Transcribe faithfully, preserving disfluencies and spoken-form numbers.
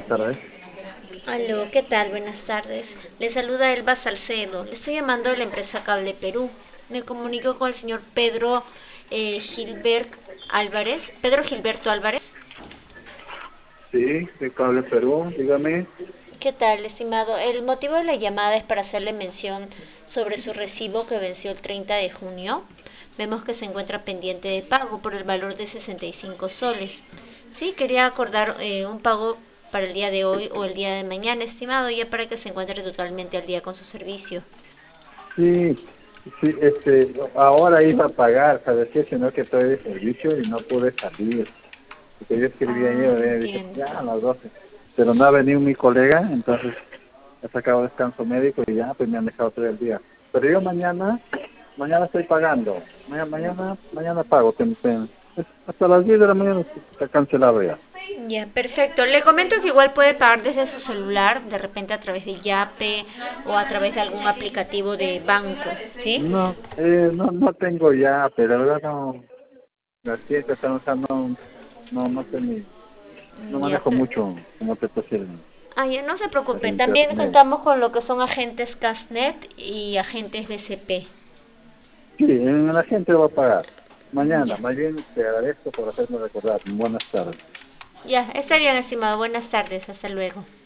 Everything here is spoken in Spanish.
buenas tardes. Aló, ¿qué tal? Buenas tardes. Le saluda Elba Salcedo. Le estoy llamando de la empresa Cable Perú. Me comunico con el señor Pedro eh, Gilbert Álvarez. Pedro Gilberto Álvarez. Sí, de Cable Perú, dígame. ¿Qué tal, estimado? El motivo de la llamada es para hacerle mención sobre su recibo que venció el treinta de junio. Vemos que se encuentra pendiente de pago por el valor de sesenta y cinco soles. Sí, quería acordar eh, un pago para el día de hoy o el día de mañana, estimado, ya para que se encuentre totalmente al día con su servicio. Sí, sí, este, ahora iba a pagar, ¿sabes qué? Sino que estoy de servicio y no pude salir. Porque yo escribí Ah, ayer, eh, dije, entiendo. ya a las doce. Pero no ha venido mi colega, entonces he sacado descanso médico y ya, pues me han dejado todo el día. Pero yo mañana, mañana estoy pagando. Mañana, mañana, mañana pago. tem- tem- Hasta las diez de la mañana está cancelado ya. Ya, perfecto. Le comento que igual puede pagar desde su celular, de repente a través de Yape o a través de algún aplicativo de banco, ¿sí? No, eh, no, no tengo ya, pero ahora no, las fiestas están usando, no, no, no sé ni, no Ya, manejo per- mucho, como te puedo decir, ah, ya, no se el preocupe. También internet. contamos con lo que son agentes Casnet y agentes B C P. Sí, en la gente va a pagar. Mañana, Ya, más bien te agradezco por hacerme recordar. Buenas tardes. ya, estaría bien, estimado. Buenas tardes. Hasta luego.